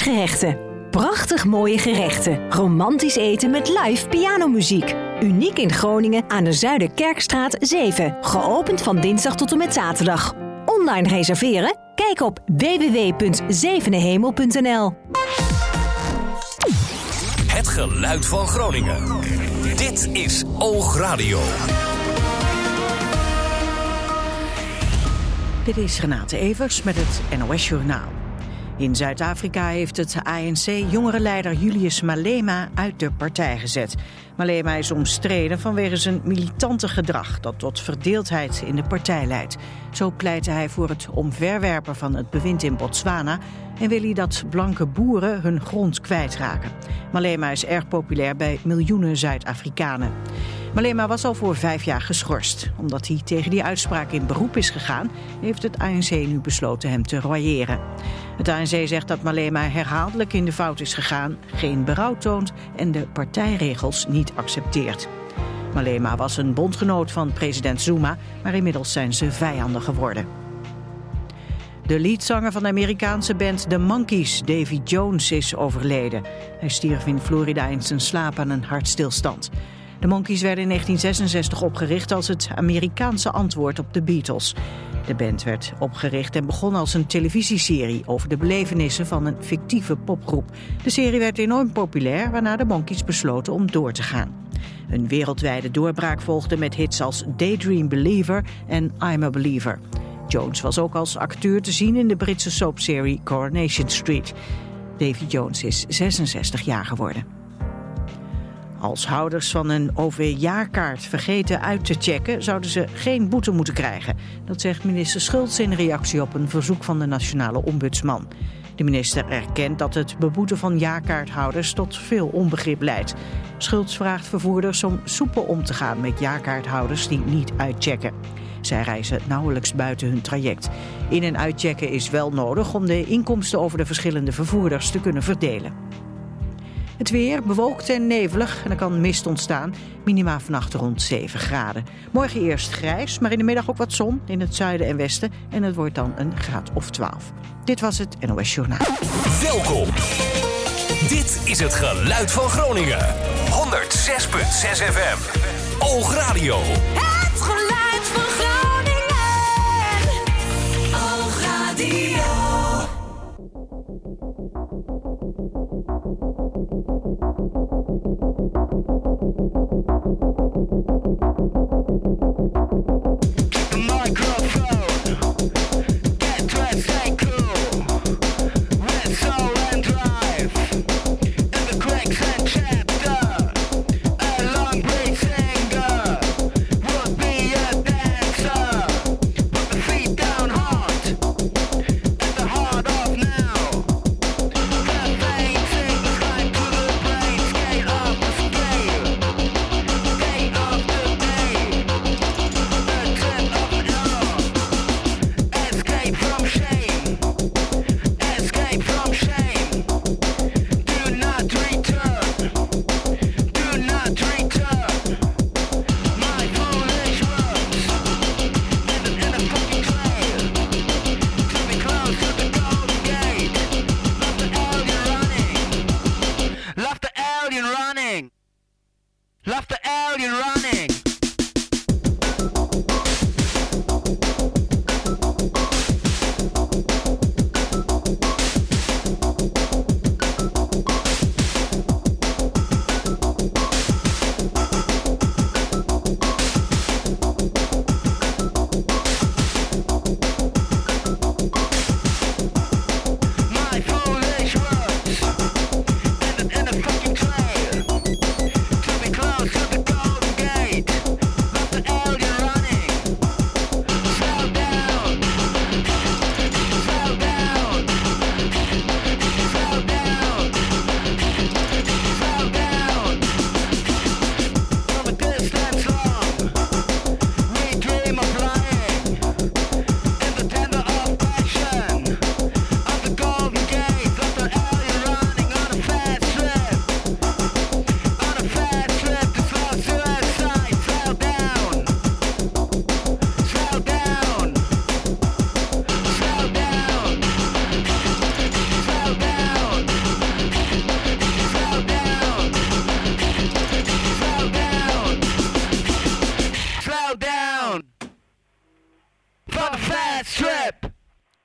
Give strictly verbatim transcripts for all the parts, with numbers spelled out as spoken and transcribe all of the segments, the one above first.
Kerstgerechten. Prachtig mooie gerechten. Romantisch eten met live pianomuziek. Uniek in Groningen aan de Zuiderkerkstraat zeven. Geopend van dinsdag tot en met zaterdag. Online reserveren? Kijk op w w w punt zevenehemel punt n l. Het geluid van Groningen. Dit is Oogradio. Dit is Renate Evers met het N O S Journaal. In Zuid-Afrika heeft het A N C jongerenleider Julius Malema uit de partij gezet. Malema is omstreden vanwege zijn militante gedrag dat tot verdeeldheid in de partij leidt. Zo pleitte hij voor het omverwerpen van het bewind in Botswana en wil hij dat blanke boeren hun grond kwijtraken. Malema is erg populair bij miljoenen Zuid-Afrikanen. Malema was al voor vijf jaar geschorst. Omdat hij tegen die uitspraak in beroep is gegaan, heeft het A N C nu besloten hem te royeren. Het A N C zegt dat Malema herhaaldelijk in de fout is gegaan, geen berouw toont en de partijregels niet accepteert. Malema was een bondgenoot van president Zuma, maar inmiddels zijn ze vijanden geworden. De leadzanger van de Amerikaanse band The Monkees, Davy Jones, is overleden. Hij stierf in Florida in zijn slaap aan een hartstilstand. De Monkees werden in negentien zesenzestig opgericht als het Amerikaanse antwoord op de Beatles. De band werd opgericht en begon als een televisieserie over de belevenissen van een fictieve popgroep. De serie werd enorm populair, waarna de Monkees besloten om door te gaan. Een wereldwijde doorbraak volgde met hits als Daydream Believer en I'm a Believer. Jones was ook als acteur te zien in de Britse soapserie Coronation Street. Davy Jones is zesenzestig jaar geworden. Als houders van een O V-jaarkaart vergeten uit te checken, zouden ze geen boete moeten krijgen. Dat zegt minister Schultz in reactie op een verzoek van de nationale ombudsman. De minister erkent dat het beboeten van jaarkaarthouders tot veel onbegrip leidt. Schultz vraagt vervoerders om soepel om te gaan met jaarkaarthouders die niet uitchecken. Zij reizen nauwelijks buiten hun traject. In- en uitchecken is wel nodig om de inkomsten over de verschillende vervoerders te kunnen verdelen. Het weer bewolkt en nevelig en er kan mist ontstaan. Minima vannacht rond zeven graden. Morgen eerst grijs, maar in de middag ook wat zon in het zuiden en westen. En het wordt dan een graad of twaalf. Dit was het N O S Journaal. Welkom. Dit is het geluid van Groningen. honderd zes komma zes F M. Oogradio. Het geluid van Groningen. Oogradio. Thanks.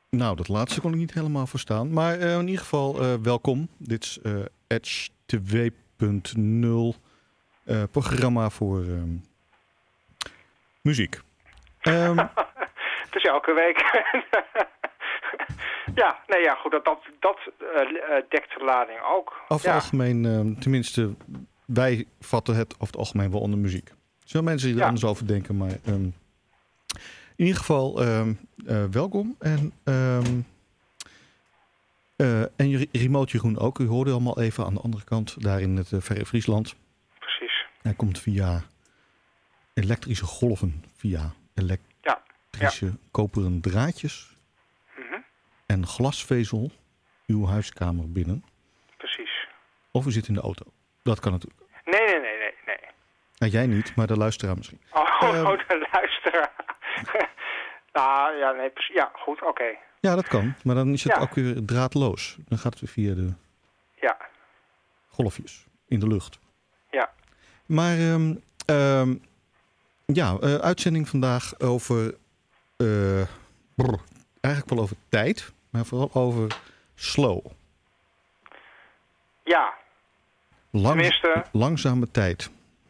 Nou, dat laatste kon ik niet helemaal verstaan. Maar uh, in ieder geval uh, welkom. Dit is uh, Edge twee punt nul. Uh, programma voor uh, muziek. Um, Het is elke week. ja, nee, ja, goed. Dat, dat, dat uh, dekt de lading ook. Over ja. het algemeen, uh, tenminste, wij vatten het over het algemeen wel onder muziek. Er zijn mensen die er ja. anders over denken, maar um, in ieder geval um, uh, welkom. En, um, uh, en remote Jeroen ook. U hoorde allemaal even aan de andere kant, daar in het uh, verre Friesland. Precies. Hij komt via elektrische golven, via elektrische ja. Ja. koperen draadjes mm-hmm. en glasvezel uw huiskamer binnen. Precies. Of u zit in de auto. Dat kan natuurlijk. Nee, nee, nee, nee. nee. Nou, jij niet, maar de luisteraar misschien. Oh, um, oh de luisteraar. nou, ja, nee, ja, goed, oké. Okay. Ja, dat kan. Maar dan is het ja. ook weer draadloos. Dan gaat het weer via de ja. golfjes in de lucht. Ja. Maar um, um, ja, uh, uitzending vandaag over uh, brr, eigenlijk wel over tijd, maar vooral over slow. Ja. Lang, Tenminste... Langzame tijd.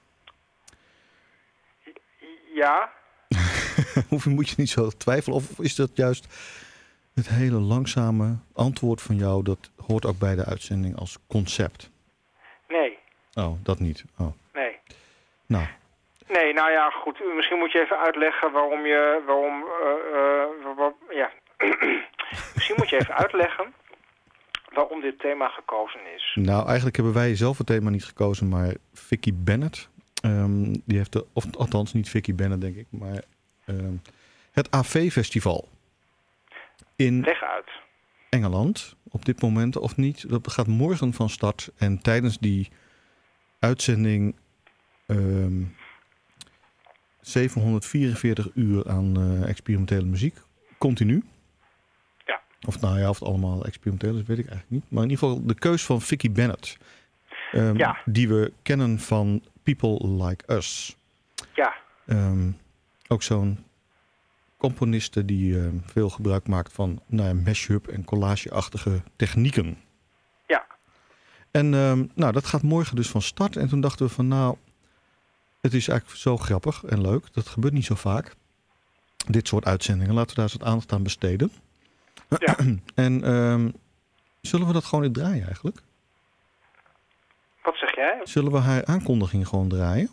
Ja. Hoeveel moet je niet zo twijfelen? Of is dat juist het hele langzame antwoord van jou, dat hoort ook bij de uitzending als concept? Nee. Oh, dat niet. Oh. Nee. Nou. Nee, nou ja, goed. Misschien moet je even uitleggen waarom je... Waarom, uh, uh, waar, ja. Misschien moet je even uitleggen waarom dit thema gekozen is. Nou, eigenlijk hebben wij zelf het thema niet gekozen, maar Vicky Bennett. Um, die heeft de, of althans niet Vicky Bennett, denk ik, maar um, het A V-festival in Leg uit. Engeland op dit moment, of niet. Dat gaat morgen van start en tijdens die uitzending um, zevenhonderdvierenveertig uur aan uh, experimentele muziek, continu. Ja. Of nou ja, of het allemaal experimenteel is, weet ik eigenlijk niet. Maar in ieder geval de keus van Vicky Bennett, um, ja. die we kennen van People Like Us. Ja. Um, ook zo'n componiste die uh, veel gebruik maakt van nou ja, mashup en collage-achtige technieken. Ja. En um, nou, dat gaat morgen dus van start. En toen dachten we van nou, het is eigenlijk zo grappig en leuk. Dat gebeurt niet zo vaak. Dit soort uitzendingen. Laten we daar eens wat aandacht aan besteden. Ja. En um, zullen we dat gewoon niet draaien eigenlijk? Wat zeg jij? Zullen we haar aankondiging gewoon draaien?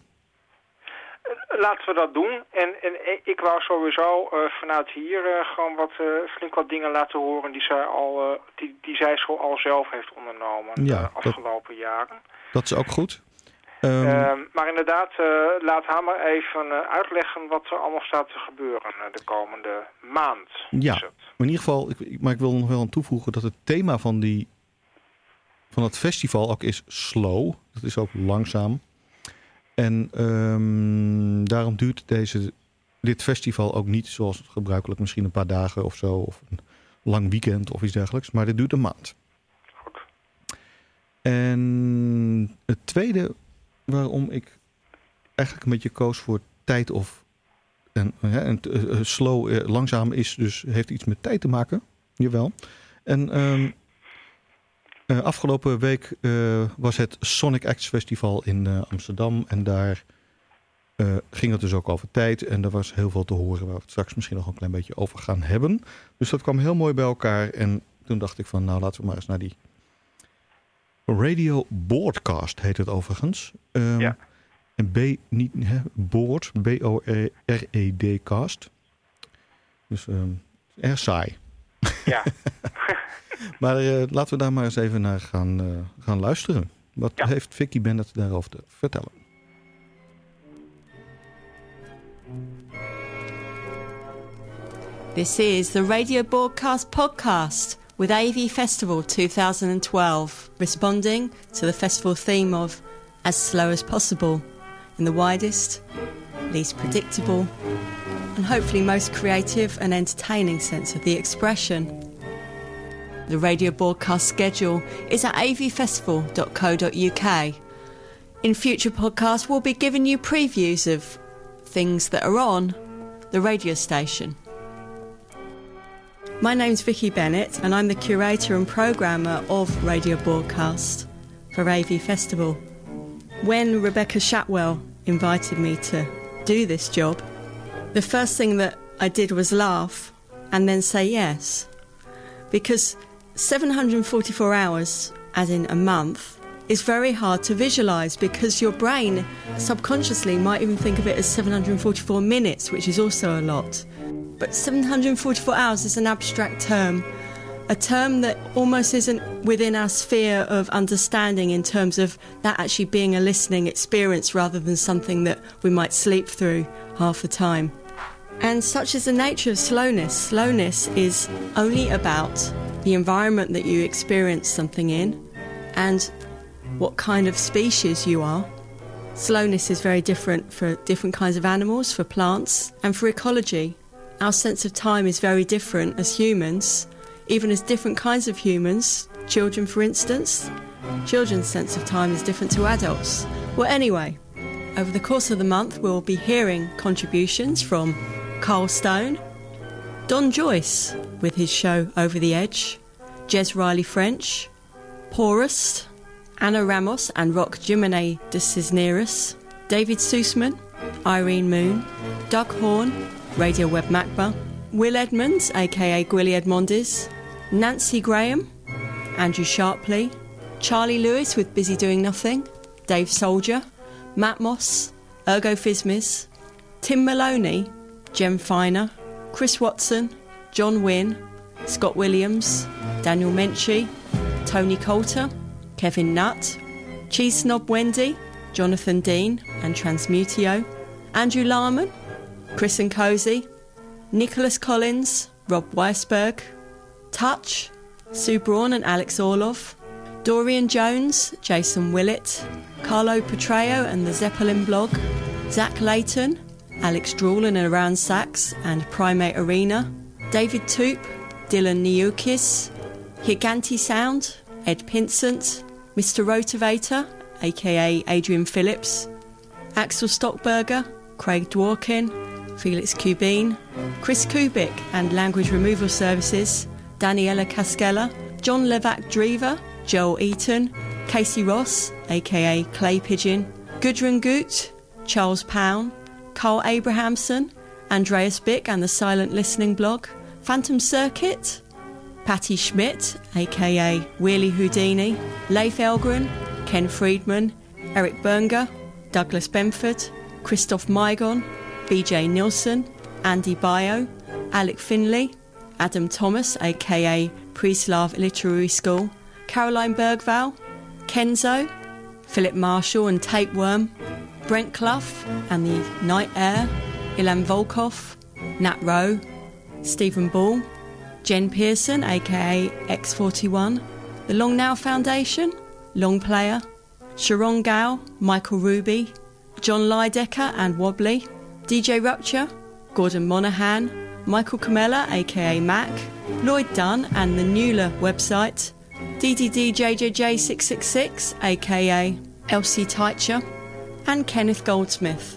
Laten we dat doen. En, en ik wou sowieso uh, vanuit hier uh, gewoon wat, uh, flink wat dingen laten horen die zij, al, uh, die, die zij zo al zelf heeft ondernomen ja, de afgelopen dat, jaren. Dat is ook goed. Um, uh, maar inderdaad, uh, laat haar maar even uh, uitleggen wat er allemaal staat te gebeuren uh, de komende maand. Ja, is het. maar in ieder geval, ik, maar ik wil nog wel aan toevoegen dat het thema van, die, van het festival ook is slow. Dat is ook langzaam. En um, daarom duurt deze, dit festival ook niet zoals gebruikelijk misschien een paar dagen of zo. Of een lang weekend of iets dergelijks. Maar dit duurt een maand. Goed. En het tweede waarom ik eigenlijk een beetje koos voor tijd of... En, ja, en uh, slow, uh, langzaam is dus, heeft iets met tijd te maken. Jawel. En um, uh, afgelopen week uh, was het Sonic Acts Festival in uh, Amsterdam. En daar uh, ging het dus ook over tijd. En er was heel veel te horen waar we het straks misschien nog een klein beetje over gaan hebben. Dus dat kwam heel mooi bij elkaar. En toen dacht ik van nou laten we maar eens naar die Radio Boardcast heet het overigens. Um, ja. En B, niet, hè, board, B O R E D cast. Dus um, erg saai. Ja. Maar uh, laten we daar maar eens even naar gaan, uh, gaan luisteren. Wat ja. heeft Vicky Bennett daarover te vertellen? This is the Radio Broadcast Podcast with A V Festival twenty twelve, responding to the festival theme of As Slow as Possible, in the widest, least predictable, and hopefully most creative and entertaining sense of the expression. The radio broadcast schedule is at a v festival dot co dot u k. In future podcasts, we'll be giving you previews of things that are on the radio station. My name's Vicky Bennett and I'm the curator and programmer of Radio Broadcast for A V Festival. When Rebecca Shatwell invited me to do this job, the first thing that I did was laugh and then say yes. Because seven hundred forty-four hours, as in a month, is very hard to visualise because your brain subconsciously might even think of it as seven hundred forty-four minutes, which is also a lot. But seven hundred forty-four hours is an abstract term, a term that almost isn't within our sphere of understanding in terms of that actually being a listening experience rather than something that we might sleep through half the time. And such is the nature of slowness. Slowness is only about the environment that you experience something in and what kind of species you are. Slowness is very different for different kinds of animals, for plants, and for ecology. Our sense of time is very different as humans, even as different kinds of humans, children for instance. Children's sense of time is different to adults. Well, anyway, over the course of the month we'll be hearing contributions from Carl Stone, Don Joyce with his show Over the Edge, Jez Riley French, Porous, Anna Ramos and Rock Jimene de Cisneros, David Sussman, Irene Moon, Doug Horn, Radio Web Macba, Will Edmonds, aka Gwilly Edmondes, Nancy Graham, Andrew Sharpley, Charlie Lewis with Busy Doing Nothing, Dave Soldier, Matt Moss, Ergo Fismis, Tim Maloney, Jem Finer, Chris Watson, John Wynne, Scott Williams, Daniel Menchie, Tony Coulter, Kevin Nutt, Cheese Snob Wendy, Jonathan Dean and Transmutio, Andrew Larman, Chris and Cozy, Nicholas Collins, Rob Weisberg, Touch, Sue Braun and Alex Orloff, Dorian Jones, Jason Willett, Carlo Petreo and the Zeppelin blog, Zach Layton, Alex Drool and Around Sax and Primate Arena, David Toop, Dylan Niukis, Higanti Sound, Ed Pinsent, Mister Rotivator, aka Adrian Phillips, Axel Stockberger, Craig Dworkin, Felix Kubin, Chris Kubik and Language Removal Services, Daniela Cascella, John Levac Drever, Joel Eaton, Casey Ross, aka Clay Pigeon, Gudrun Goot, Charles Pown, Carl Abrahamson, Andreas Bick and the Silent Listening blog, Phantom Circuit, Patty Schmidt, aka Wheelie Houdini, Leif Elgren, Ken Friedman, Eric Bernger, Douglas Benford, Christoph Mygon, B J Nilsson, Andy Bio, Alec Finley, Adam Thomas, aka Preslav Literary School, Caroline Bergval, Kenzo, Philip Marshall and Tapeworm, Brent Clough and the Night Air, Ilan Volkov, Nat Rowe, Stephen Ball, Jen Pearson, aka X forty-one, the Long Now Foundation, Long Player, Sharon Gao, Michael Ruby, John Lydecker and Wobbly, D J Rupture, Gordon Monahan, Michael Camella, aka Mac, Lloyd Dunn and the Nuala website, D D D J J J six six six, aka Elsie Teicher, and Kenneth Goldsmith.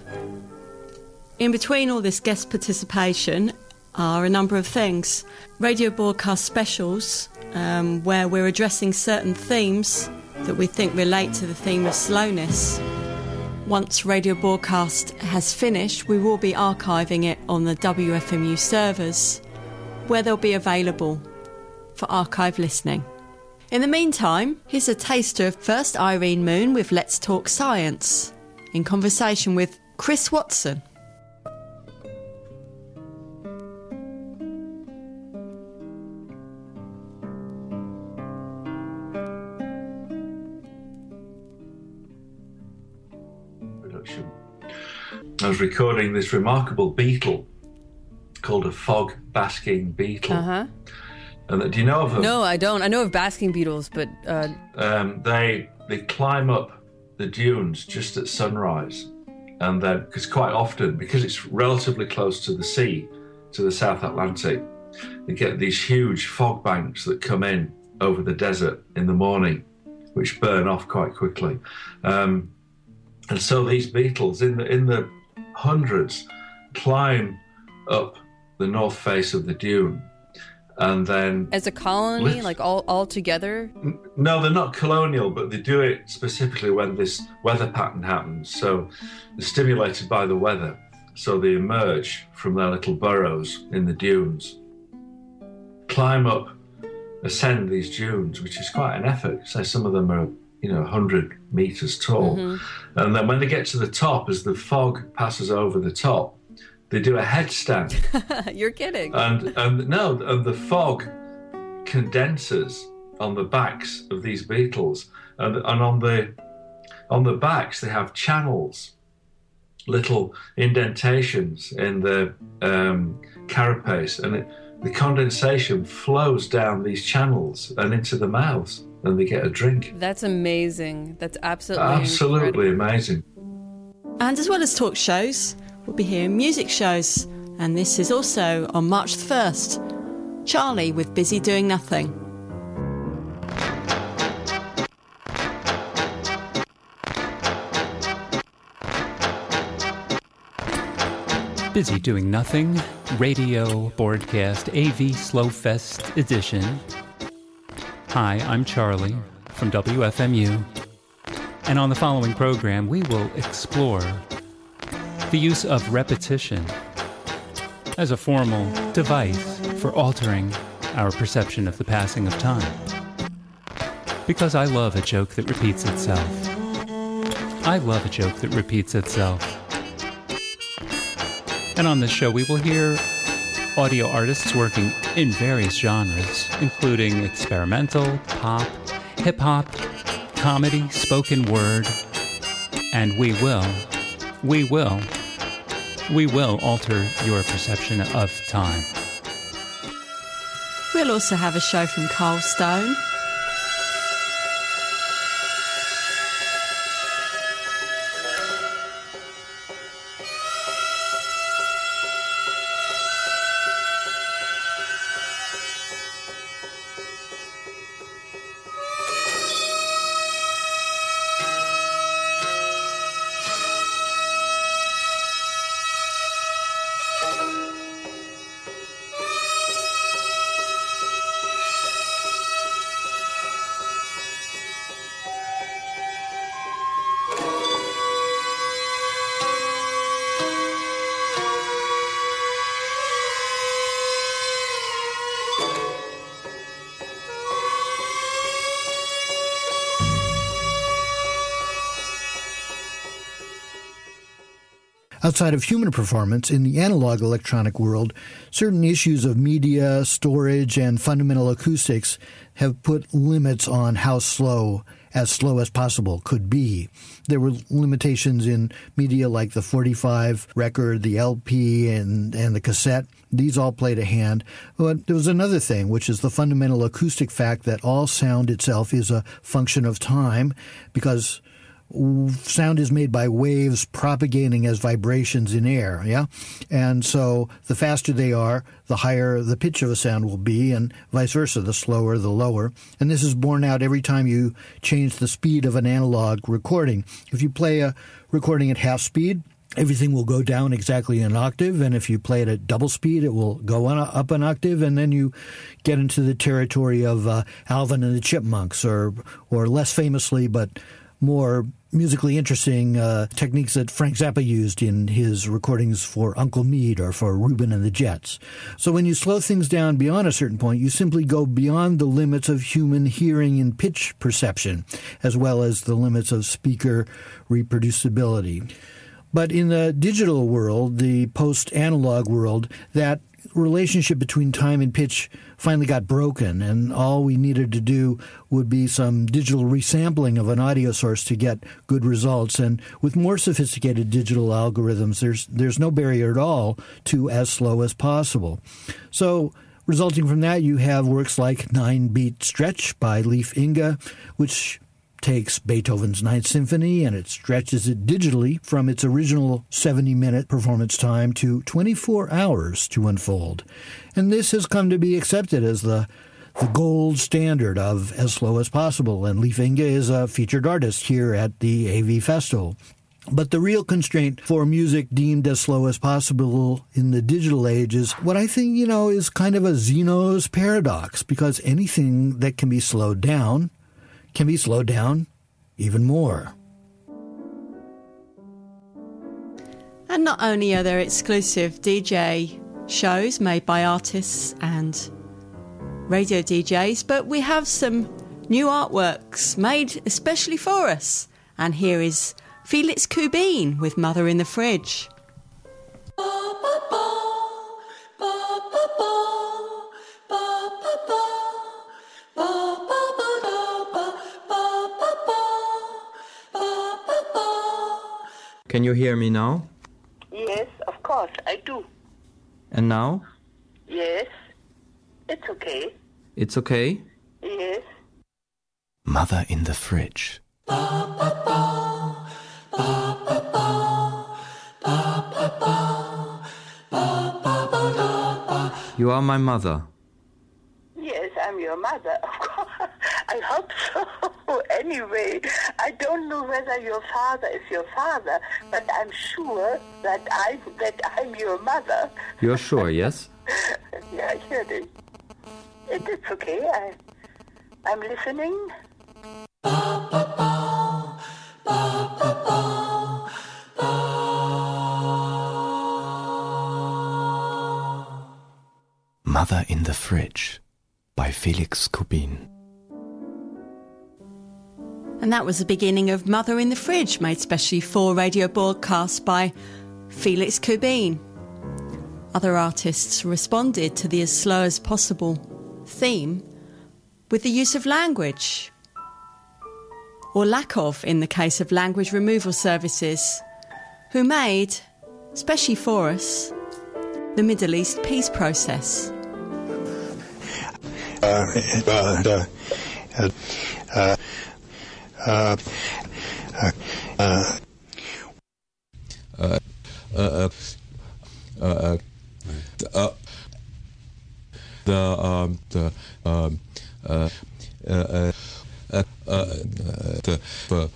In between all this guest participation are a number of things. Radio broadcast specials, um, where we're addressing certain themes that we think relate to the theme of slowness. Once Radio Broadcast has finished, we will be archiving it on the W F M U servers, where they'll be available for archive listening. In the meantime, here's a taster of first Irene Moon with Let's Talk Science, in conversation with Chris Watson. I was recording this remarkable beetle called a fog basking beetle. Uh-huh. And do you know of them? No, I don't. I know of basking beetles, but uh... um, they they climb up the dunes just at sunrise, and then because quite often, because it's relatively close to the sea, to the South Atlantic, they get these huge fog banks that come in over the desert in the morning, which burn off quite quickly. Um, and so these beetles in the in the hundreds climb up the north face of the dune, And then... As a colony, Lit- like all, all together? No, they're not colonial, but they do it specifically when this weather pattern happens. So they're stimulated by the weather. So they emerge from their little burrows in the dunes, climb up, ascend these dunes, which is quite an effort. So some of them are, you know, one hundred meters tall. Mm-hmm. And then when they get to the top, as the fog passes over the top, they do a headstand. You're kidding. And and no, and the fog condenses on the backs of these beetles, and and on the on the backs they have channels, little indentations in the um, carapace, and it, the condensation flows down these channels and into the mouths, and they get a drink. That's amazing. That's absolutely absolutely incredible. amazing. And as well as talk shows, we'll be hearing music shows, and this is also on March the first. Charlie with Busy Doing Nothing. Busy Doing Nothing, radio broadcast A V Slowfest edition. Hi, I'm Charlie from W F M U, and on the following program we will explore the use of repetition as a formal device for altering our perception of the passing of time. Because I love a joke that repeats itself. I love a joke that repeats itself. And on this show we will hear audio artists working in various genres, including experimental, pop, hip-hop, comedy, spoken word, and we will, we will, we will alter your perception of time. We'll also have a show from Carl Stone. Outside of human performance, in the analog electronic world, certain issues of media, storage, and fundamental acoustics have put limits on how slow, as slow as possible, could be. There were limitations in media like the forty-five record, the L P, and, and the cassette. These all played a hand. But there was another thing, which is the fundamental acoustic fact that all sound itself is a function of time, because sound is made by waves propagating as vibrations in air, yeah? And so the faster they are, the higher the pitch of a sound will be, and vice versa, the slower, the lower. And this is borne out every time you change the speed of an analog recording. If you play a recording at half speed, everything will go down exactly an octave, and if you play it at double speed, it will go on, up an octave, and then you get into the territory of uh, Alvin and the Chipmunks, or, or less famously, but more musically interesting uh, techniques that Frank Zappa used in his recordings for Uncle Meade or for Reuben and the Jets. So when you slow things down beyond a certain point, you simply go beyond the limits of human hearing and pitch perception, as well as the limits of speaker reproducibility. But in the digital world, the post-analog world, that relationship between time and pitch finally got broken, and all we needed to do would be some digital resampling of an audio source to get good results. And with more sophisticated digital algorithms, there's there's no barrier at all to as slow as possible. So resulting from that, you have works like Nine Beat Stretch by Leif Inge, which takes Beethoven's Ninth Symphony and it stretches it digitally from its original seventy-minute performance time to twenty-four hours to unfold. And this has come to be accepted as the the gold standard of as slow as possible, and Leif Inge is a featured artist here at the A V Festival. But the real constraint for music deemed as slow as possible in the digital age is what I think, you know, is kind of a Zeno's paradox, because anything that can be slowed down can be slowed down even more. And not only are there exclusive D J shows made by artists and radio D Js, but we have some new artworks made especially for us. And here is Felix Kubin with Mother in the Fridge. Can you hear me now? Yes, of course, I do. And now? Yes, it's okay. It's okay? Yes. Mother in the Fridge. You are my mother. Yes, I'm your mother, of course. I hope so. Anyway, I don't know whether your father is your father, but I'm sure that I that I'm your mother. You're sure, yes? Yeah, I heard it. it. It's okay. I, I'm listening. Mother in the Fridge by Felix Kubin. And that was the beginning of Mother in the Fridge, made specially for radio broadcast by Felix Kubin. Other artists responded to the as slow as possible theme with the use of language, or lack of in the case of language removal services, who made, especially for us, the Middle East peace process. Uh, uh, uh, uh, uh, uh, uh, uh, uh, uh, the um the um uh uh uh uh, uh the uh,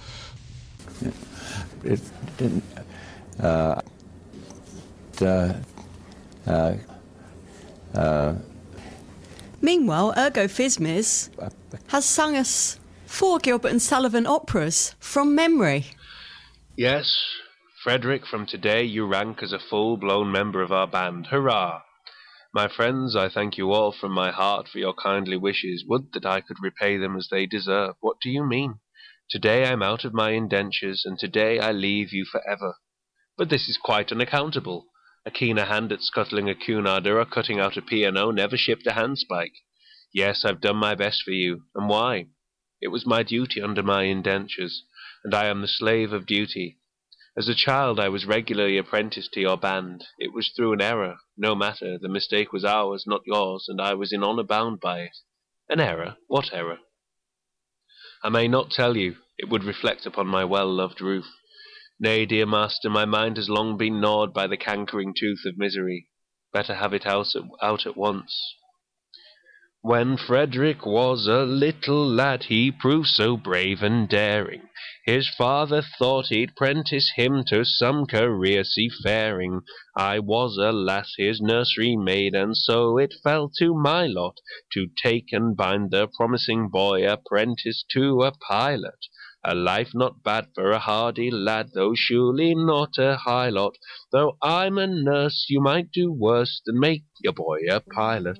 it didn't uh the uh uh Meanwhile, Ergo Fismes has sung us four Gilbert and Sullivan operas from memory. Yes, Frederick, from today you rank as a full-blown member of our band. Hurrah! My friends, I thank you all from my heart for your kindly wishes. Would that I could repay them as they deserve. What do you mean? Today I'm out of my indentures, and today I leave you forever. But this is quite unaccountable. A keener hand at scuttling a Cunarder or cutting out a P and O never shipped a handspike. Yes, I've done my best for you. And why? It was my duty under my indentures, and I am the slave of duty. As a child I was regularly apprenticed to your band. It was through an error. No matter, the mistake was ours, not yours, and I was in honour bound by it. An error? What error? I may not tell you. It would reflect upon my well-loved roof. Nay, dear master, my mind has long been gnawed by the cankering tooth of misery. Better have it out at, out at once. When Frederick was a little lad, he proved so brave and daring. His father thought he'd prentice him to some career seafaring. I was, alas, his nursery maid, and so it fell to my lot to take and bind the promising boy apprentice to a pilot. A life not bad for a hardy lad, though surely not a high lot. Though I'm a nurse, you might do worse than make your boy a pilot.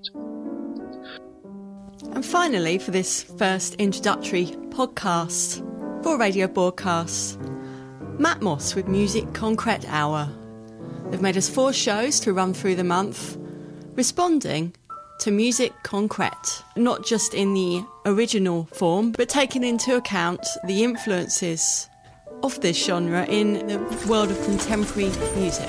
And finally, for this first introductory podcast for radio broadcasts, Matt Moss with Music Concrete Hour. They've made us four shows to run through the month, responding to music concrete, not just in the original form, but taking into account the influences of this genre in the world of contemporary music.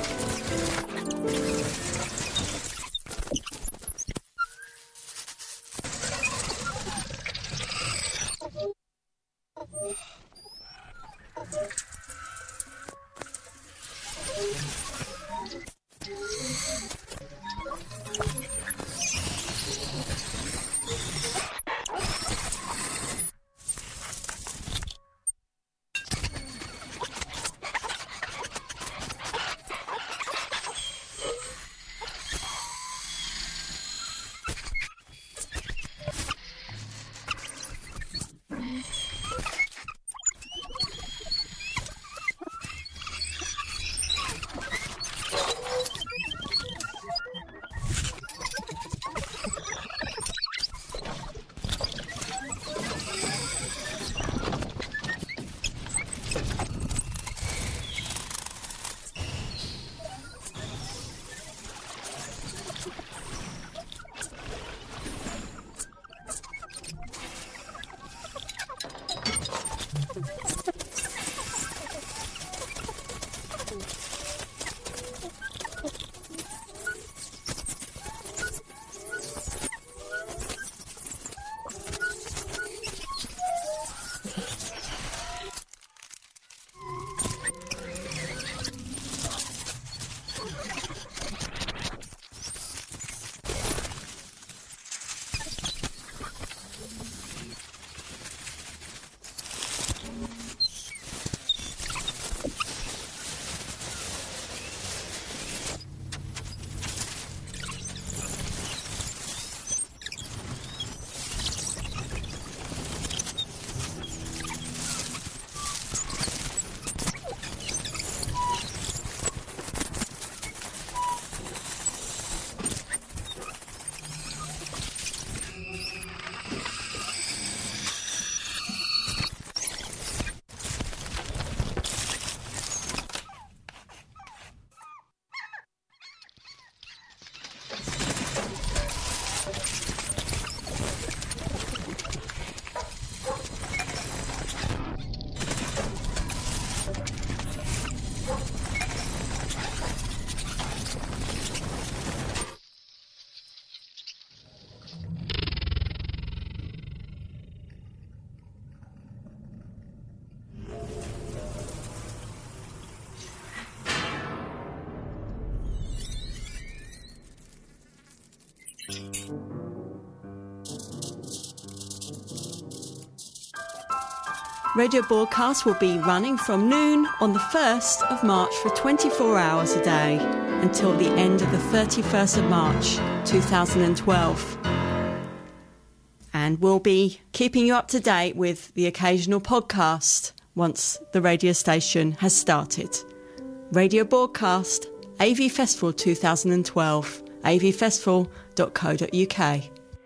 radio broadcasts will be running from noon on the first of March for twenty-four hours a day until the end of the thirty-first of March twenty twelve. And we'll be keeping you up to date with the occasional podcast once the radio station has started. Radio broadcast, A V Festival twenty twelve, a v festival dot co dot u k.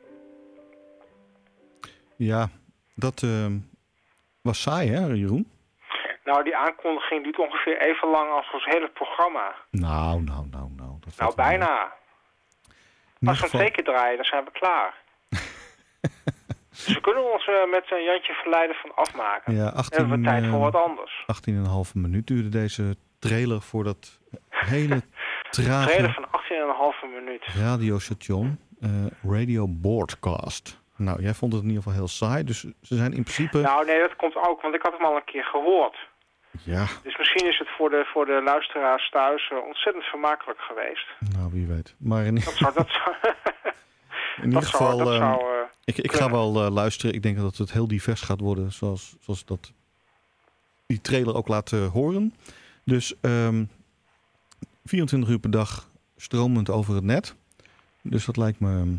Ja, dat uh, was saai, hè, Jeroen? Nou, die aankondiging duurt ongeveer even lang als ons hele programma. Nou, nou, nou, nou. Dat Nou, bijna. Als we hem twee keer draaien, dan zijn we klaar. Dus we kunnen ons uh, met een Jantje Verleiden van afmaken. Ja, dan hebben we tijd voor wat anders. achttien komma vijf minuut duurde deze trailer voor dat hele trage... Trailer van achttien komma vijf minuut. Radiostation, uh, Radio Broadcast. Nou, jij vond het in ieder geval heel saai, dus ze zijn in principe... Nou, nee, dat komt ook, want ik had hem al een keer gehoord. Ja. Dus misschien is het voor de, voor de luisteraars thuis uh, ontzettend vermakelijk geweest. Nou, wie weet. Maar in, dat zou, dat zou, in ieder dat geval, zou, dat uh, zou, uh, ik, ik ga wel uh, luisteren. Ik denk dat het heel divers gaat worden, zoals, zoals dat die trailer ook laat uh, horen. Dus um, vierentwintig uur per dag stromend over het net. Dus dat lijkt me... Um,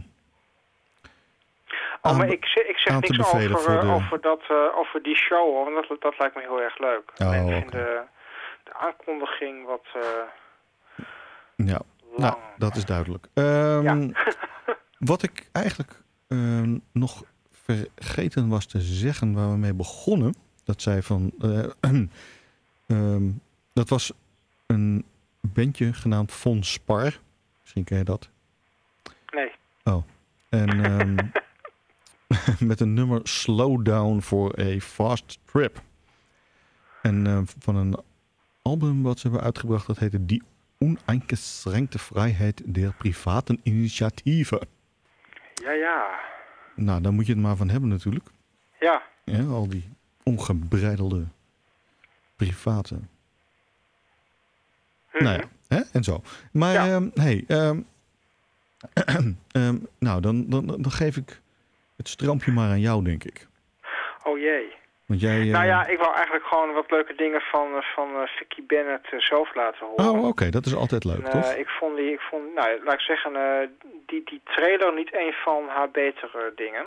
Oh, maar ik, ik zeg niks over, de... over, dat, uh, over die show, hoor, want dat, dat lijkt me heel erg leuk. Oh, ik okay. vind de, de aankondiging wat uh, ja, nou, dat is duidelijk. Um, ja. Wat ik eigenlijk uh, nog vergeten was te zeggen waar we mee begonnen, dat zij van... Uh, um, dat was een bandje genaamd Von Spar. Misschien ken je dat? Nee. Oh, en... Um, met een nummer Slow Down for a Fast Trip. En uh, van een album wat ze hebben uitgebracht, dat heette Die Uneingeschränkte Freiheit der privaten Initiatieven. Ja, ja. Nou, daar moet je het maar van hebben natuurlijk. Ja. Ja, al die ongebreidelde private. Mm-hmm. Nou ja, hè? En zo. Maar, ja. um, hey, um, um, nou, dan, dan, dan geef ik het stroompje maar aan jou, denk ik. Oh jee. Want jij, uh... Nou ja, ik wil eigenlijk gewoon wat leuke dingen van, van uh, Vicky Bennett uh, zelf laten horen. Oh, oké. Okay. Dat is altijd leuk, en, uh, toch? Ik vond die, ik vond, nou, laat ik zeggen, uh, die, die trailer niet een van haar betere dingen.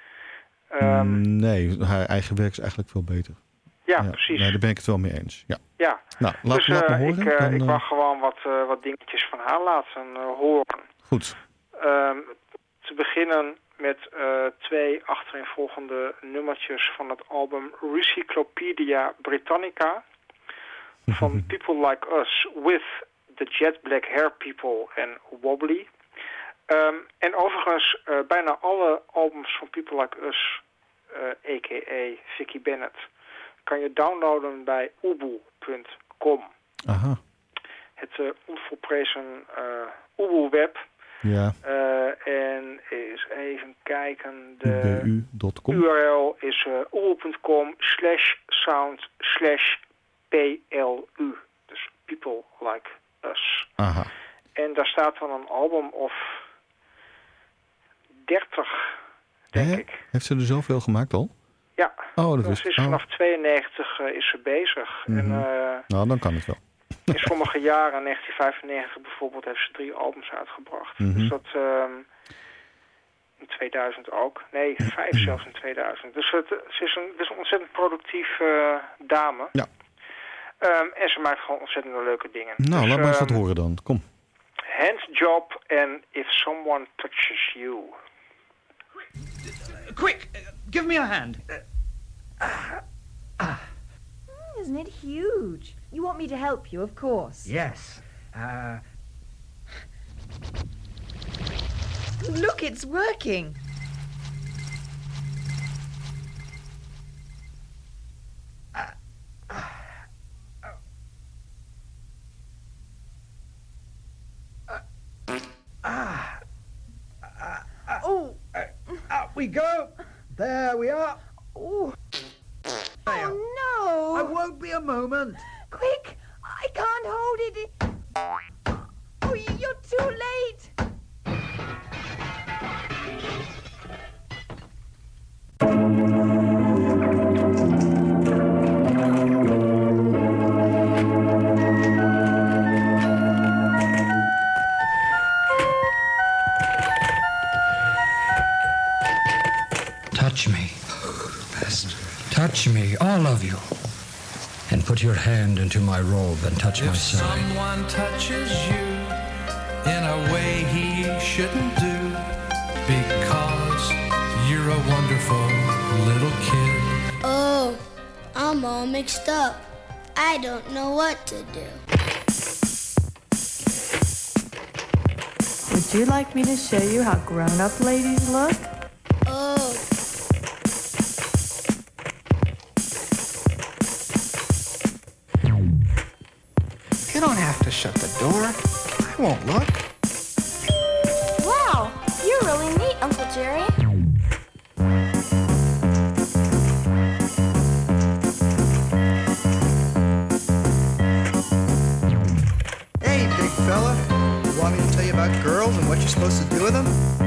Um, nee, haar eigen werk is eigenlijk veel beter. Ja, ja, precies. Nee, daar ben ik het wel mee eens. Ja. Ja. Nou, laat, dus, laat me uh, horen. Ik, uh, dan, ik uh... wou gewoon wat, uh, wat dingetjes van haar laten uh, horen. Goed. Um, te beginnen met uh, twee achtereenvolgende nummertjes van het album Recyclopedia Britannica. Van People Like Us with the Jet Black Hair People en Wobbly. Um, en overigens, uh, bijna alle albums van People Like Us, uh, a k a. Vicky Bennett, kan je downloaden bij ubu punt com. Aha. Het uh, onvolprezen uh, Ubu-web. Ja. Uh, en eens even kijken. De b u punt com. U R L is uh, ubu punt com slash sound slash P L U. Dus People Like Us. Aha. En daar staat dan een album of dertig, denk Hè? ik. Heeft ze er zoveel gemaakt al? Ja. Oh, dat dus is... is vanaf oh. tweeënnegentig uh, is ze bezig. Mm-hmm. En, uh, nou, dan kan het wel. In sommige jaren, in negentien vijfennegentig bijvoorbeeld, heeft ze drie albums uitgebracht. Mm-hmm. Dus dat um, in tweeduizend ook. Nee, vijf zelfs in tweeduizend. Dus het, ze is een, het is een ontzettend productief uh, dame. Ja. Um, en ze maakt gewoon ontzettend leuke dingen. Nou, dus, laat maar eens wat um, horen dan. Kom. Handjob en If Someone Touches You. Quick, uh, give me a hand. Uh, uh, uh. Isn't it huge? You want me to help you, of course. Yes. Uh... Look, it's working. Uh, uh, uh, uh, uh, uh, oh, uh, up we go. There we are. Oh. Oh no! I won't be a moment. Quick! I can't hold it. Oh, you're too late. touch me, all of you. And put your hand into my robe and touch my If side. someone touches you in a way he shouldn't do, because you're a wonderful little kid. Oh, I'm all mixed up. I don't know what to do. Would you like me to show you how grown-up ladies look? Oh. You don't have to shut the door. I won't look. Wow, you're really neat, Uncle Jerry. Hey, big fella. You want me to tell you about girls and what you're supposed to do with them?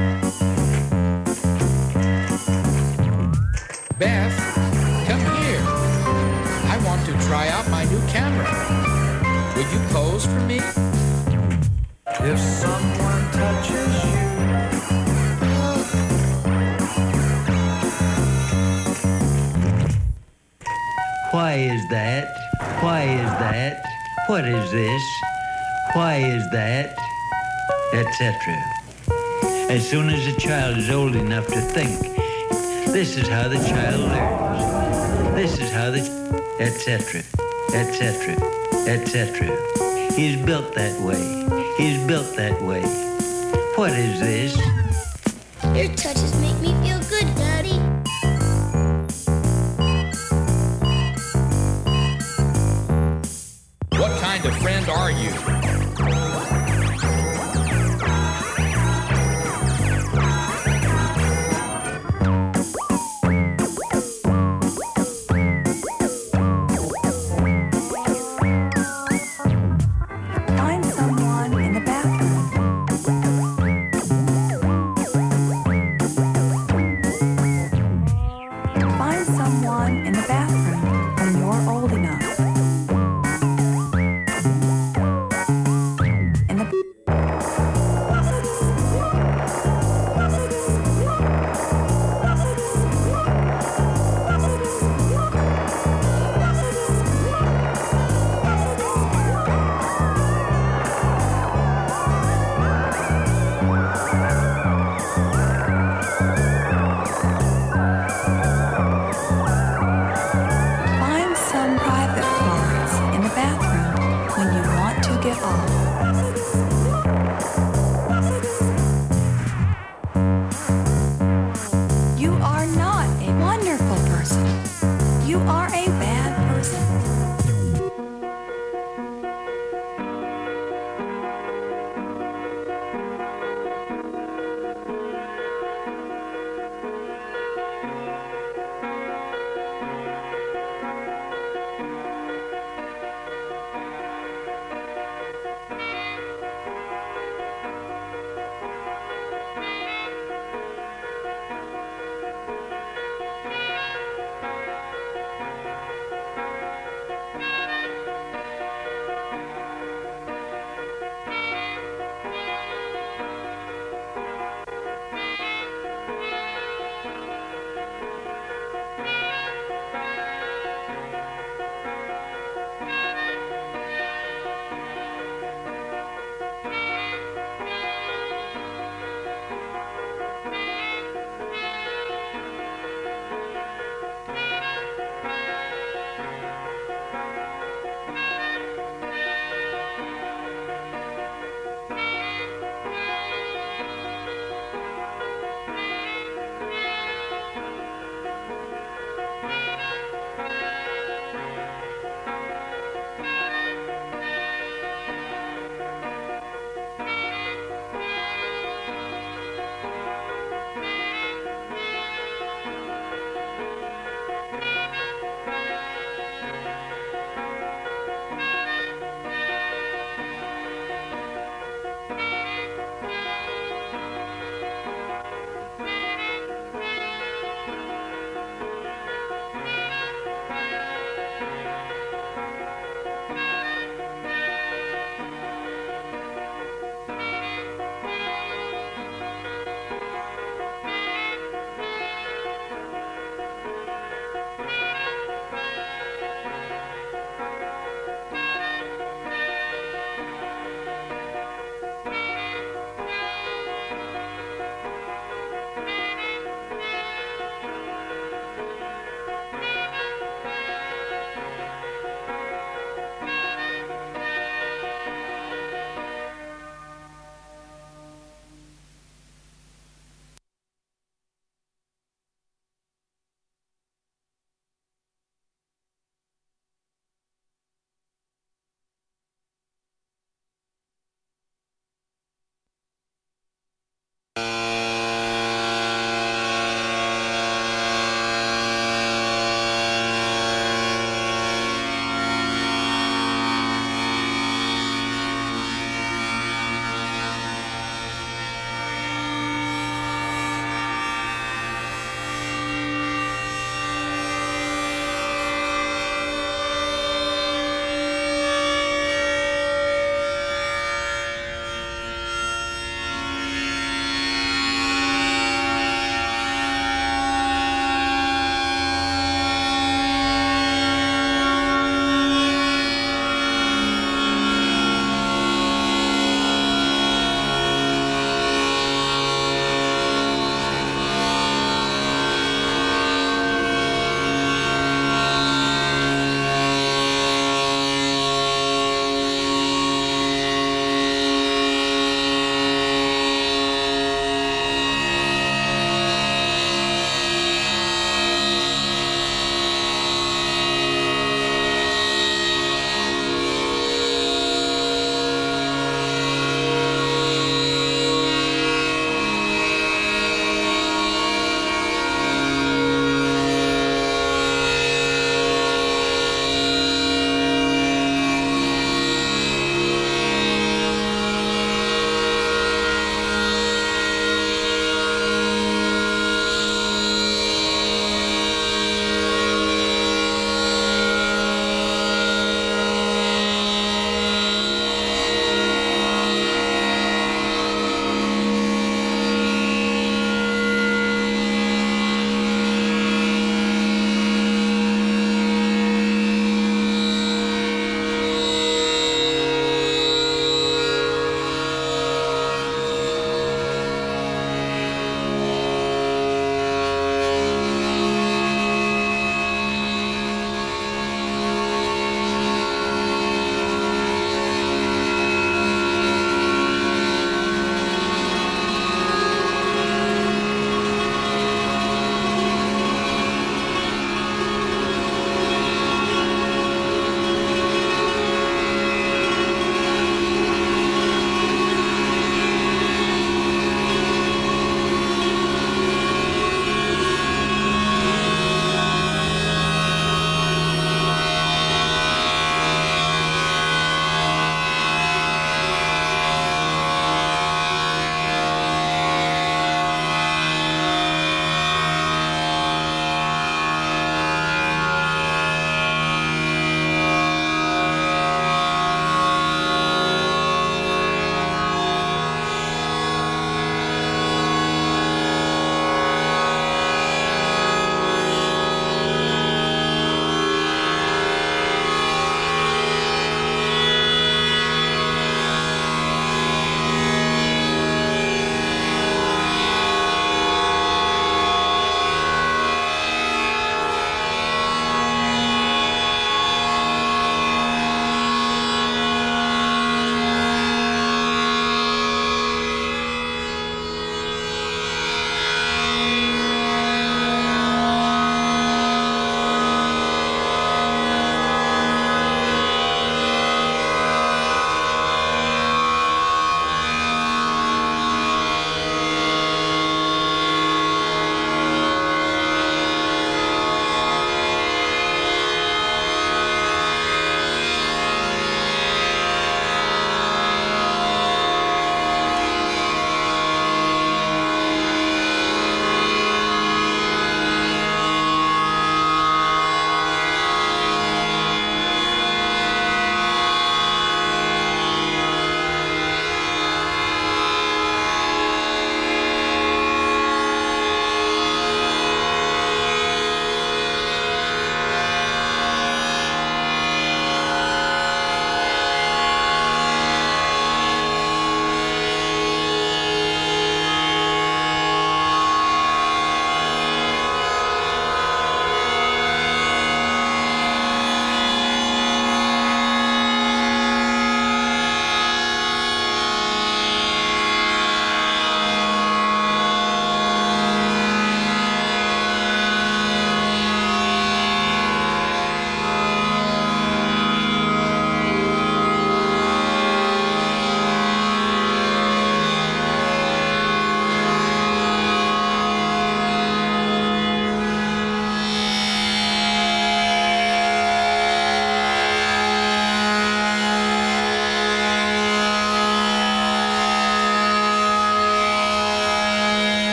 Beth, come here. I want to try out my new camera. Would you pose for me? If someone touches you, Why is that? Why is that? What is this? Why is that? et cetera. As soon as a child is old enough to think, this is how the child learns. This is how the et cetera, et cetera, et cetera. He's built that way. He's built that way. What is this? Your touches make me feel good, Daddy. What kind of friend are you? Find someone in the bathroom. Find someone in the bathroom when you're old enough. In the Find some private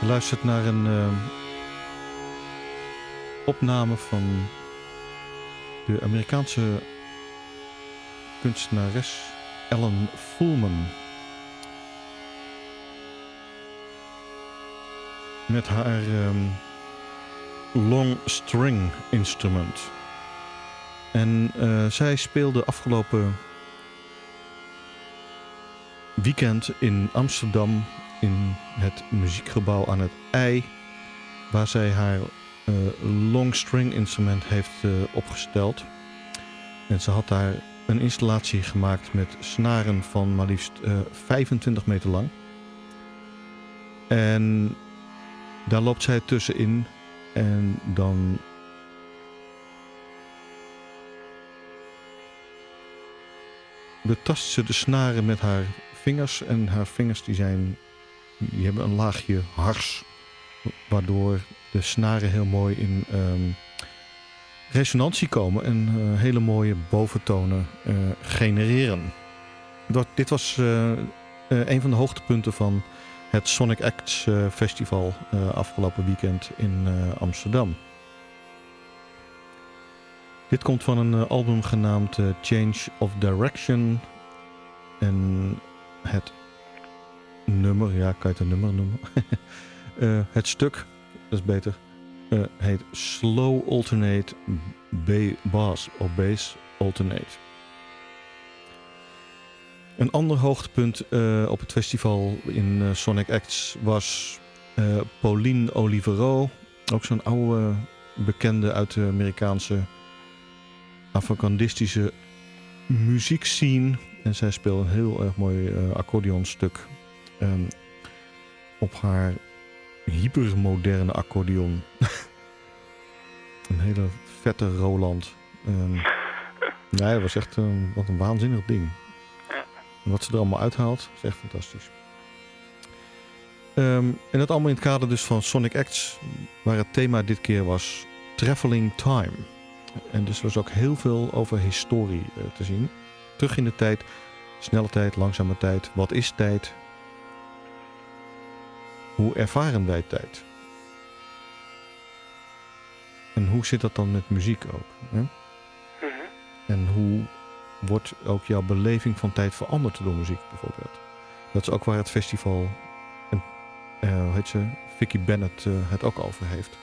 Je luistert naar een uh, opname van de Amerikaanse kunstenares Ellen Fullman. Met haar um, long string instrument. En uh, zij speelde afgelopen weekend in Amsterdam in het muziekgebouw aan het I, waar zij haar uh, long string instrument heeft uh, opgesteld. En ze had daar een installatie gemaakt met snaren van maar liefst uh, vijfentwintig meter lang. En daar loopt zij tussenin en dan betast ze de snaren met haar vingers. En haar vingers die zijn, die hebben een laagje hars, waardoor de snaren heel mooi in um, resonantie komen en uh, hele mooie boventonen uh, genereren. Dat, dit was uh, uh, een van de hoogtepunten van het Sonic Acts uh, festival uh, afgelopen weekend in uh, Amsterdam. Dit komt van een uh, album genaamd uh, Change of Direction. En het nummer, ja, kan je het een nummer noemen? uh, het stuk, dat is beter, uh, heet Slow Alternate ba- Bass of Bass Alternate. Een ander hoogtepunt uh, op het festival in uh, Sonic Acts was uh, Pauline Olivero. Ook zo'n oude bekende uit de Amerikaanse avant-gardistische muziekscene. En zij speelde een heel erg mooi uh, accordeonstuk um, op haar hypermoderne accordeon. Een hele vette Roland. Um, nee, dat was echt um, wat een waanzinnig ding. En wat ze er allemaal uithaalt, is echt fantastisch. Um, en dat allemaal in het kader dus van Sonic Acts, waar het thema dit keer was Traveling Time. En dus was ook heel veel over historie uh, te zien. Terug in de tijd, snelle tijd, langzame tijd. Wat is tijd? Hoe ervaren wij tijd? En hoe zit dat dan met muziek ook? Hè? Mm-hmm. En hoe wordt ook jouw beleving van tijd veranderd door muziek bijvoorbeeld? Dat is ook waar het festival, en, uh, hoe heet ze, Vicky Bennett uh, het ook over heeft.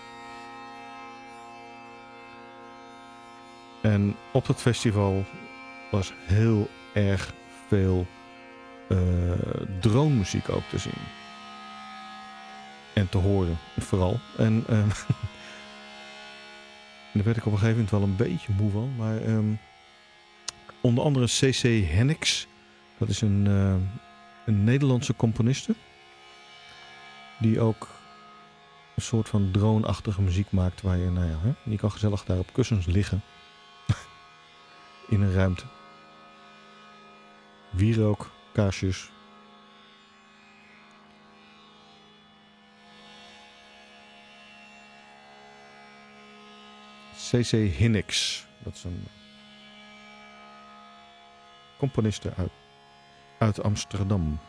En op het festival was heel erg veel uh, dronemuziek ook te zien. En te horen, vooral. En uh, daar werd ik op een gegeven moment wel een beetje moe van. Maar um, onder andere C C Hennix. Dat is een, uh, een Nederlandse componiste. Die ook een soort van drone-achtige muziek maakt. Waar je, nou ja, hè, je kan gezellig daar op kussens liggen. In een ruimte. Wierook, kaarsjes. C C Hennix. Dat is een componiste uit, uit Amsterdam.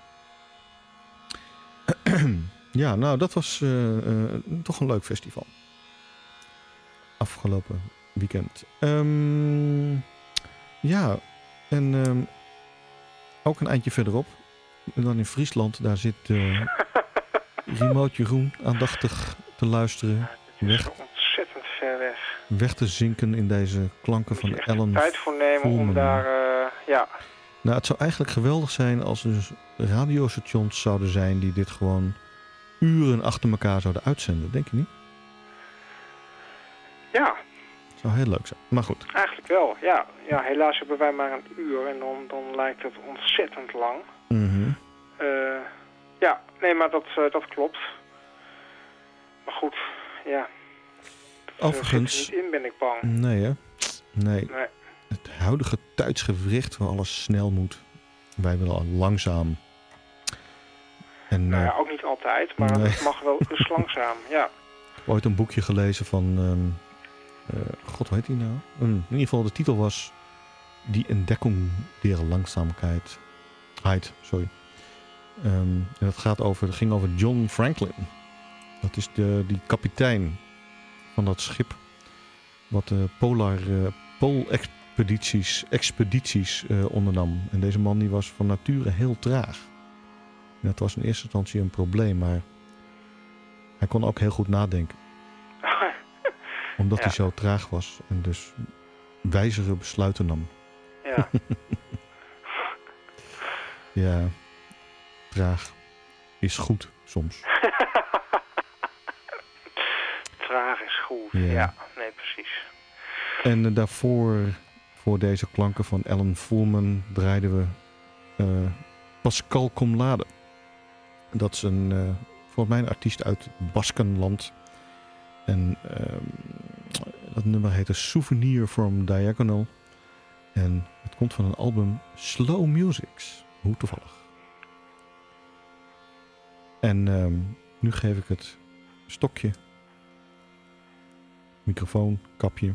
Ja, nou dat was uh, uh, toch een leuk festival. Afgelopen weekend. Um, ja, en um, ook een eindje verderop. En dan in Friesland, daar zit uh, Remote Jeroen aandachtig te luisteren. Ja, het is weg, zo ontzettend ver weg. Weg te zinken in deze klanken van Ellen tijd voor nemen Fullman. Om daar, uh, ja. Nou, het zou eigenlijk geweldig zijn als er dus radiostations zouden zijn die dit gewoon uren achter elkaar zouden uitzenden. Denk je niet? Ja. Het zou heel leuk zijn. Maar goed. Eigenlijk wel, ja. Ja, helaas hebben wij maar een uur en dan, dan lijkt het ontzettend lang. Mm-hmm. Uh, ja, nee, maar dat, uh, dat klopt. Maar goed, ja. Dat Overigens. zit er niet in, ben ik bang. Nee, hè? Nee. nee. Het huidige tijdsgewricht waar alles snel moet. Wij willen al langzaam. En, nou ja, uh, ook niet altijd, maar nee. het mag wel dus langzaam, ja. Ik heb ooit een boekje gelezen van... Um, uh, God, hoe heet die nou? Um, in ieder geval, de titel was... Die Entdeckung der Langsamkeit. Heid, sorry. Um, en dat gaat over, het ging over John Franklin. Dat is de, die kapitein van dat schip. Wat de polar uh, poolexpedities expedities, uh, ondernam. En deze man die was van nature heel traag. En dat was in eerste instantie een probleem. Maar hij kon ook heel goed nadenken. Omdat ja. hij zo traag was. En dus wijzere besluiten nam. Ja. Ja. Traag is goed soms. Traag is goed, ja. ja. Nee, precies. En uh, daarvoor, voor deze klanken van Alan Fullman, draaiden we uh, Pascal Comlade. Dat is een, uh, volgens mij een artiest uit Baskenland. En uh, dat nummer heet A Souvenir from Diagonal. En het komt van een album Slow Musics. Hoe toevallig. En um, nu geef ik het stokje, microfoon, kapje.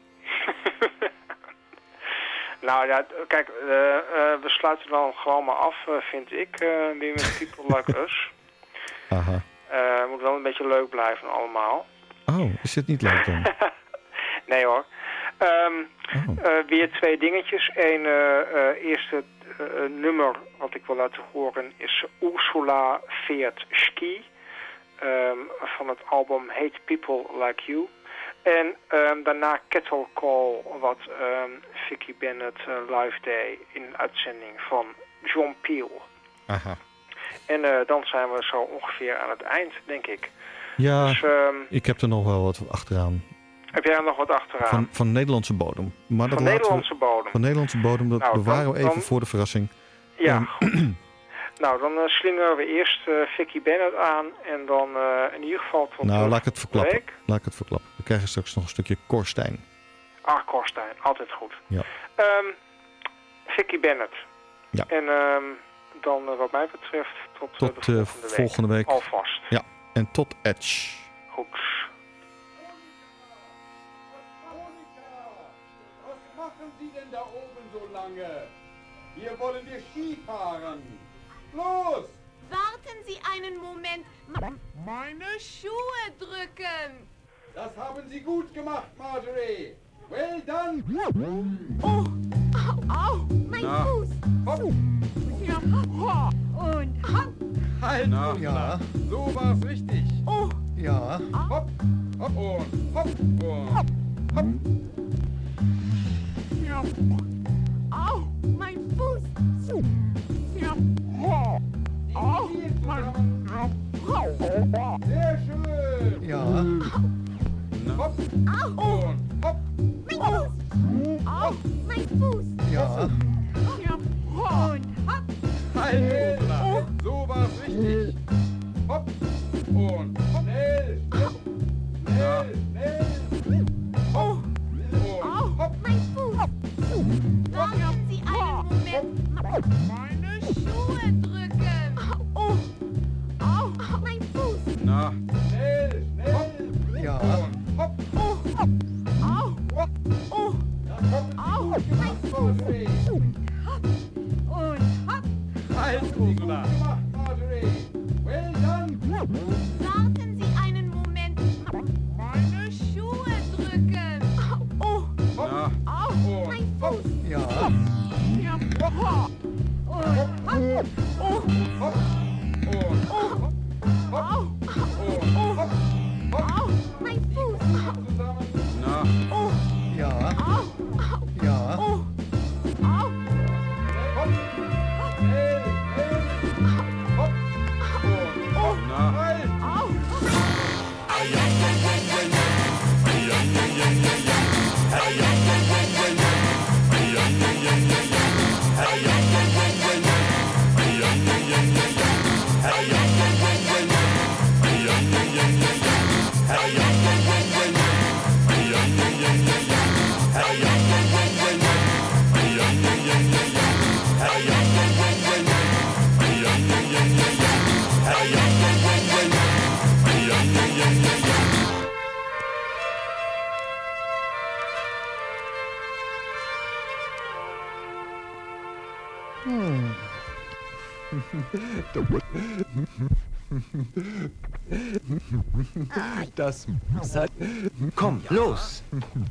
Nou ja, kijk, uh, uh, we sluiten dan gewoon maar af, uh, vind ik, uh, weer met People Like Us. Aha. Uh, moet wel een beetje leuk blijven allemaal. Oh, is dit niet leuk dan? Nee hoor. Um, oh. uh, weer twee dingetjes. Eén uh, uh, eerste uh, nummer wat ik wil laten horen is Ursula veert ski. Um, van het album Hate People Like You. En um, daarna Kettle Call, wat um, Vicky Bennett uh, live deed in een uitzending van John Peel. Aha. En uh, dan zijn we zo ongeveer aan het eind, denk ik. Ja, dus, um, ik heb er nog wel wat achteraan. Heb jij er nog wat achteraan? Van, van Nederlandse bodem. Maar van dat Nederlandse we, bodem? Van Nederlandse bodem, dat nou, bewaren dan, we even dan, voor de verrassing. Ja, um, goed. Nou, dan uh, slingeren we eerst uh, Vicky Bennett aan en dan uh, in ieder geval tot Nou, uh, laat ik het verklappen. Week. Laat ik het verklappen. We krijgen straks nog een stukje Korstijn. Ah, Korstijn. Altijd goed. Ja. Um, Vicky Bennett. Ja. En um, dan uh, wat mij betreft tot, tot uh, de volgende, uh, volgende week. week. Alvast. Ja, en tot Edge. Goed. Was machen Sie denn da oben so lange? Hier wollen wir Ski fahren. Los! Warten Sie einen Moment. Meine Schuhe drücken. Das haben Sie gut gemacht, Marjorie. Well done. Oh, au, au, mein Na. Fuß. Hopp. Ja. Und hopp. Halt. Na, ja. So war's richtig. Oh. Ja. Hopp, hopp und hopp und hopp. Hopp. Ja. Au, mein Fuß. Ja. Au, mein Sehr schön. Ja. Hopp. Au. Und hopp. Mein Fuß. Au, mein Fuß. Ja. Ja. Und hopp. Halt. Oh. So war's richtig. Hopp. Und hopp. Schnell. Schnell. Schnell. Oh. Und Au, hopp. mein Fuß. Warten Sie einen Moment. Meine Schuhe drücken. Oh. Au, mein Fuß. Na. Schnell. Schnell. Ja. Und hopp. Oh. Au. Oh. Au, mein Fuß. Und hopp. Halt, Ursula. Gut gemacht, Marjorie. Well done. Warten Sie einen Moment. Meine Schuhe drücken. Oh. Na. Au, mein Fuß. Ja. Ja. Und hopp. Oh. Hopp. Und Oh. Au. und hopp. Hopp. Au, mein Fuß. Zusammen. Na. Oh. Ja. Au. Ja. Oh. Au. Hopp. Schnell. Schnell. Hopp. Und hopp. Na. Halt. Au. Hmm. Das hat... Komm, los!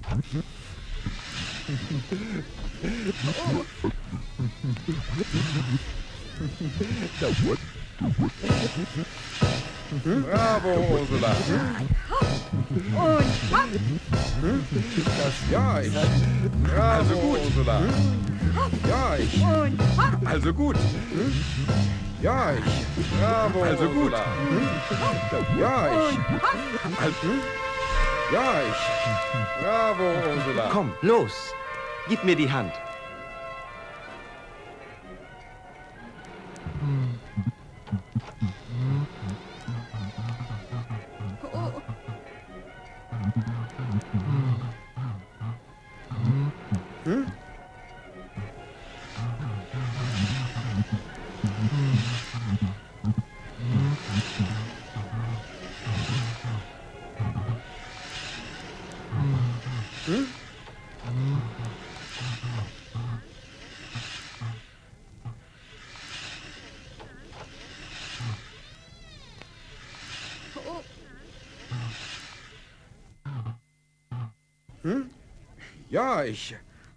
Bravo, Ursula. Und hopp. Das, ja, ich. Bravo, also gut. Ursula. Ja, ich. Und hopp. Also gut. Ja, ich. Bravo, also gut. Ursula. Ja, ich. Also, ja, ich. Bravo, Ursula. Komm, los! Gib mir die Hand. Hm? Hm? Hm? Ja, ich...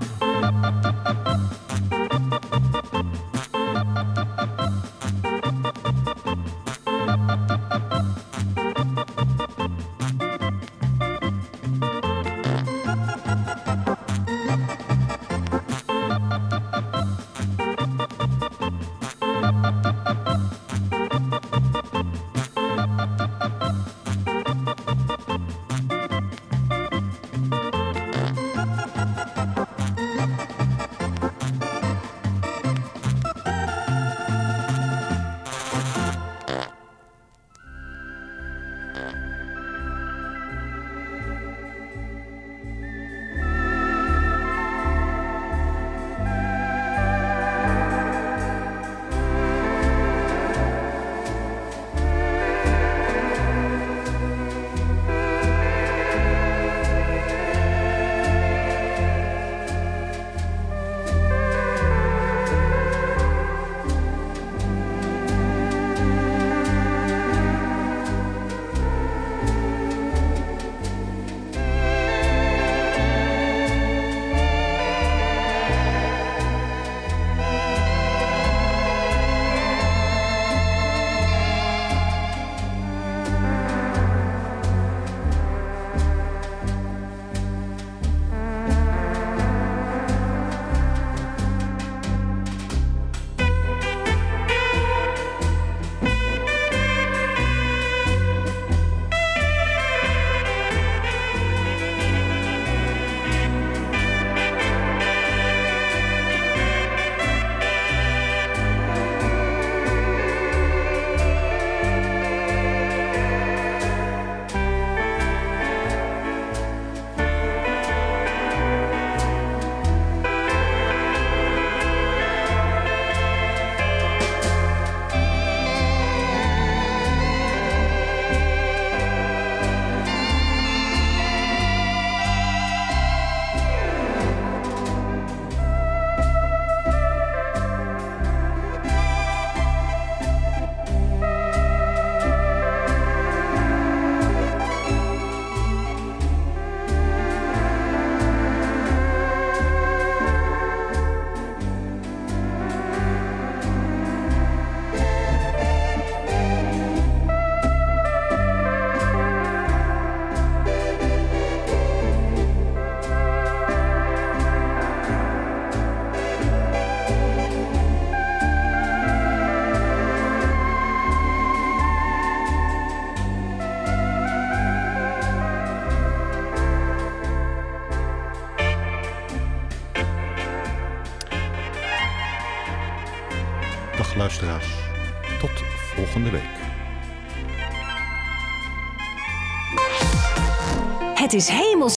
Dag luisteraars, tot volgende week. Het is hemels.